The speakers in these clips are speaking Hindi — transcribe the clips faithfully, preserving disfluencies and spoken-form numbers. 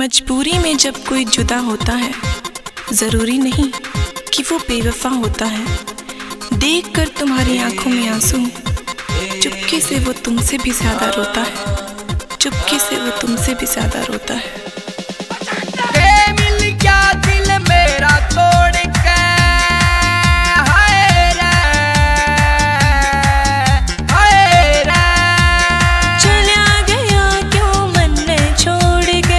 मजबूरी में जब कोई जुदा होता है, ज़रूरी नहीं कि वो बेवफा होता है। देख कर तुम्हारी आंखों में आंसू, चुपके से वो तुमसे भी ज़्यादा रोता है, चुपके से वो तुमसे भी ज़्यादा रोता है। मिल गया दिल मेरा तोड़ के, हाय रे हाय रे, चला गया क्यों मन में छोड़ के।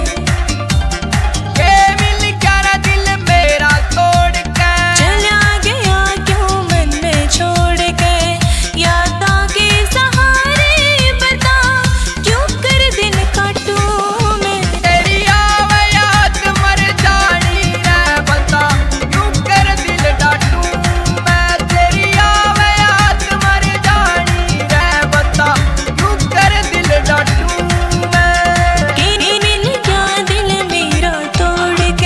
के मिल गया दिल मेरा तोड़ के, चला गया क्यों मन में छोड़ के। यादा के सहारे बता क्यों कर दिन काटूं मैं। तेरी आवे याद मर जानी रे, बता क्यों कर दिल डाटूं मैं। तेरी आवे याद मर जानी रे, बता क्यों कर दिल डाटूं मैं। कि मिल गया दिल मेरा तोड़ के।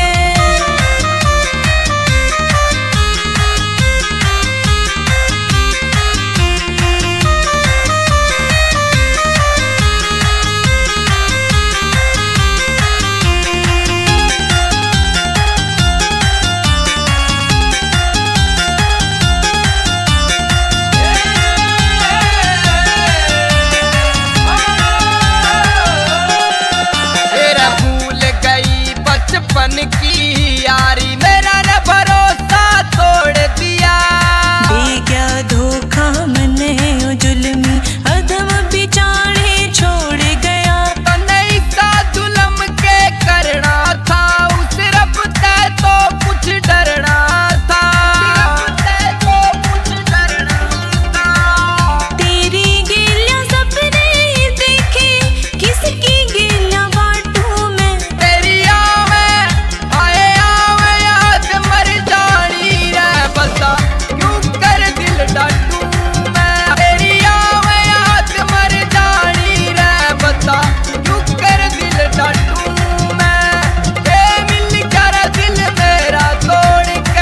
तेरा भूल गई बचपन की यारी, मेरा न भरोसा तोड़ दिया। दे गया धोखा मने ओ जुल्मी, अदम बिचारे छोड़ गया। नहीं सा जुल्म के करना था, उस रब ते तो कुछ डरना था, ते तो कुछ डरना था। तेरी गिलियां सपने देखे, किसकी गिलियां बांटूं मैं। तेरी आवे आए आवे याद मर जानी रे, बता क्यों कर दिल डाटूं मैं। तेरी आवे याद मर जानी रे, बता क्यों कर दिल डाटूं मैं। के मिल गया दिल मेरा तोड़ के।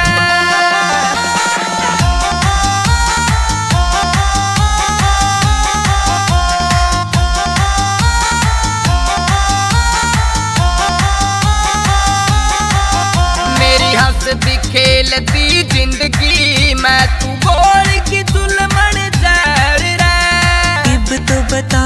मेरी हंसती खेलती जिंदगी मैं, तू बोल की दुल्हन जहर रे। अब तो बता